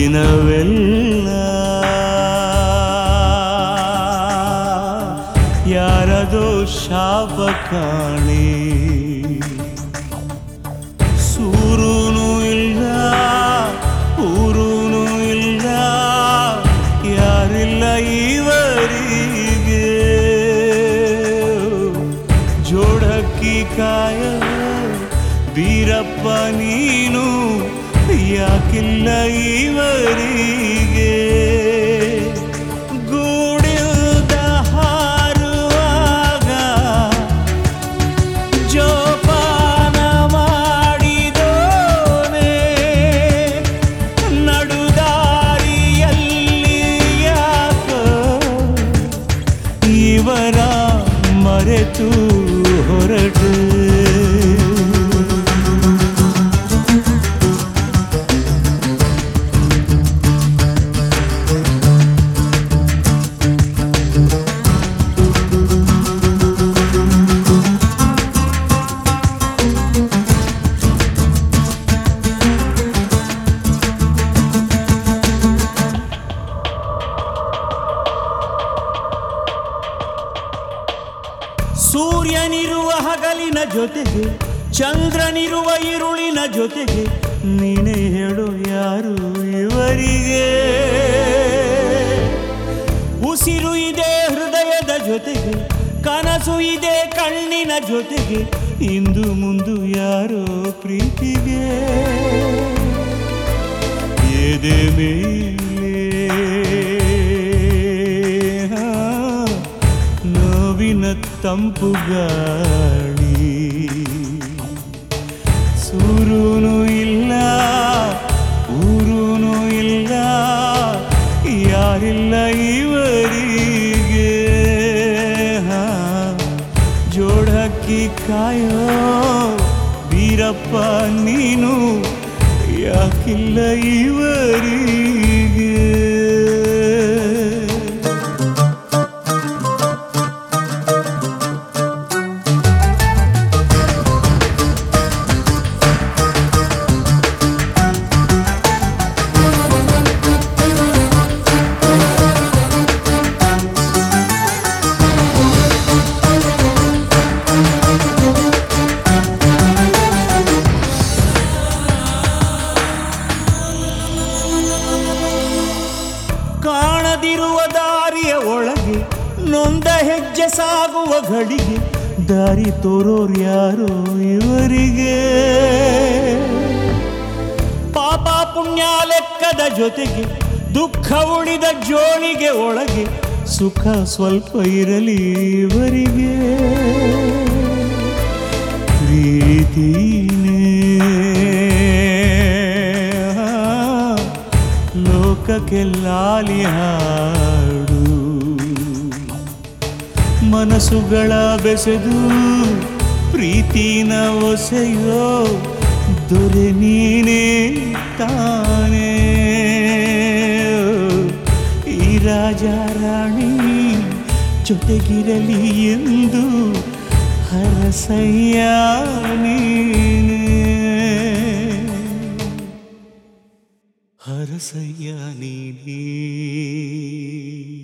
ದಿನವೆಲ್ಲ ಯಾರದೋ ಶಾಪ ಕಾಣೆ. ಸೂರುನೂ ಇಲ್ಲ ಊರುನೂ ಇಲ್ಲ, ಯಾರಿಲ್ಲ ಇವರಿಗೆ. ಜೋಡಕ್ಕಿ ಕಾಯ ಬೀರಪ್ಪ ನೀನು, ಯಾಕಿಲ್ಲ ಇವರಿಗೆ. ಗೂಡಿಲ್ದ ಹಾರುವಾಗ ಜೋಪಾನ ಮಾಡಿದೋನೆ, ನಡುದಾರಿಯಲ್ಲಿ ಯಾಕೋ ಇವರ ಮರೆತು ಹೊರಟು. ಸೂರ್ಯನಿರುವ ಹಗಲಿನ ಜೊತೆಗೆ, ಚಂದ್ರನಿರುವ ಇರುಳಿನ ಜೊತೆಗೆ, ನೀನೇ ಹೇಳು ಯಾರು ಇವರಿಗೆ. ಉಸಿರು ಇದೆ ಹೃದಯದ ಜೊತೆಗೆ, ಕನಸು ಇದೆ ಕಣ್ಣಿನ ಜೊತೆಗೆ, ಇಂದು ಮುಂದು ಯಾರೋ ಪ್ರೀತಿಗೆ. ಎದೆ ಮೇಲೆ ನೋವಿನ ತಂಪು ಗಾಳಿ, ಸೂರುನೂ ಇಲ್ಲ ಊರುನೂ ಇಲ್ಲ, ಯಾರಿಲ್ಲ ಇವರಿಗೆ. ಜೋಡಕ್ಕಿ ಕಾಯೋ ಬೀರಪ್ಪ ನೀನು, ಯಾಕಿಲ್ಲ ಇವರಿಗೆ. ಕಾಣದಿರುವ ದಾರಿಯ ಒಳಗೆ ನೊಂದ ಹೆಜ್ಜೆ ಸಾಗುವ ಘಳಿಗೆ, ದಾರಿ ತೋರೋರು ಯಾರೋ ಇವರಿಗೆ. ಪಾಪ ಪುಣ್ಯ ಲೆಕ್ಕದ ಜೊತೆಗೆ, ದುಃಖ ಉಳಿದ ಜೋಳಿಗೆ ಒಳಗೆ, ಸುಖ ಸ್ವಲ್ಪ ಇರಲಿ ಇವರಿಗೆ. ಪ್ರೀತಿನೇ ಲೋಕಕ್ಕೆ ಲಾಲಿ ಹಾಡು, ಮನಸ್ಸುಗಳ ಬೆಸೆದು ಪ್ರೀತಿನ ಒಸೆಯೋ ದೊರೆ ನೀನೇ ತಾನೇ. ಈ ರಾಜ ರಾಣಿ ಜೊತೆಗಿರಲಿ ಎಂದು ಹರಸಯ್ಯ ನೀನೇ, ಹರಸಯ್ಯ ನೀನೇ.